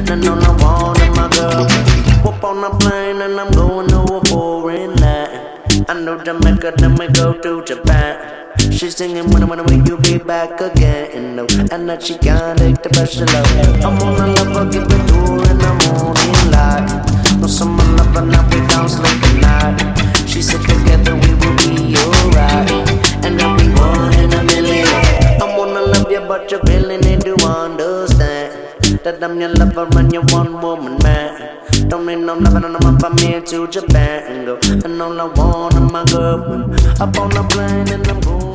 and all I want is my girl. Hop on a plane and I'm going to a foreign land. I know Jamaica, then we go to Japan. She's singing when you be back again, no. And that she can't take the pressure low. I'm gonna love her, give it to her in the morning light. No summer love, but now we down sleep at night. She said together we will be alright, and then we one in a million. I wanna love you, but you really need to understand that I'm your lover and you're one woman man. Don't need no loving on my family to Japan, go. And all I want is my girl. Up on the plane and I'm going